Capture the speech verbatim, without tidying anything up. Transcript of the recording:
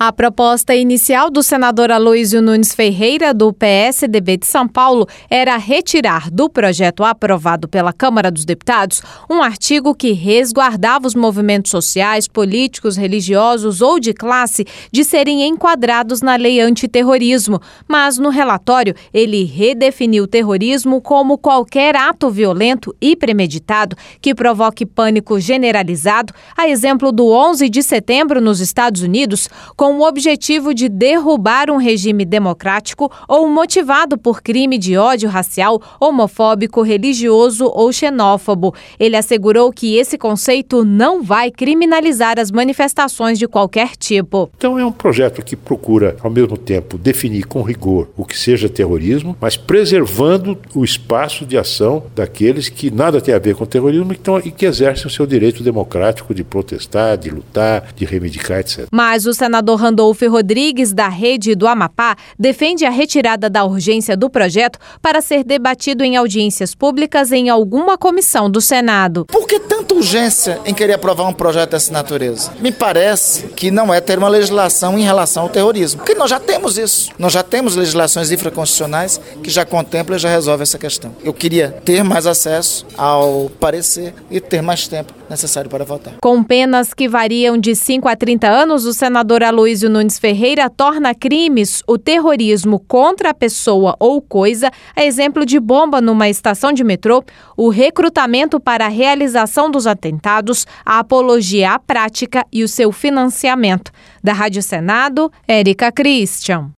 A proposta inicial do senador Aloísio Nunes Ferreira, do P S D B de São Paulo, era retirar do projeto aprovado pela Câmara dos Deputados um artigo que resguardava os movimentos sociais, políticos, religiosos ou de classe de serem enquadrados na lei antiterrorismo. Mas no relatório, ele redefiniu o terrorismo como qualquer ato violento e premeditado que provoque pânico generalizado, a exemplo do onze de setembro nos Estados Unidos, com o objetivo de derrubar um regime democrático ou motivado por crime de ódio racial, homofóbico, religioso ou xenófobo. Ele assegurou que esse conceito não vai criminalizar as manifestações de qualquer tipo. Então é um projeto que procura, ao mesmo tempo, definir com rigor o que seja terrorismo, mas preservando o espaço de ação daqueles que nada tem a ver com terrorismo e que, e que exercem o seu direito democrático de protestar, de lutar, de reivindicar, etcétera. Mas o senador Randolfo Rodrigues, da Rede do Amapá, defende a retirada da urgência do projeto para ser debatido em audiências públicas em alguma comissão do Senado. Por que tanta urgência em querer aprovar um projeto dessa natureza? Me parece que não é ter uma legislação em relação ao terrorismo, porque nós já temos isso. Nós já temos legislações infraconstitucionais que já contemplam e já resolvem essa questão. Eu queria ter mais acesso ao parecer e ter mais tempo necessário para votar. Com penas que variam de cinco a trinta anos, o senador Aloísio Nunes Ferreira torna crimes o terrorismo contra a pessoa ou coisa, a exemplo de bomba numa estação de metrô, o recrutamento para a realização dos atentados, a apologia à prática e o seu financiamento. Da Rádio Senado, Érica Christian.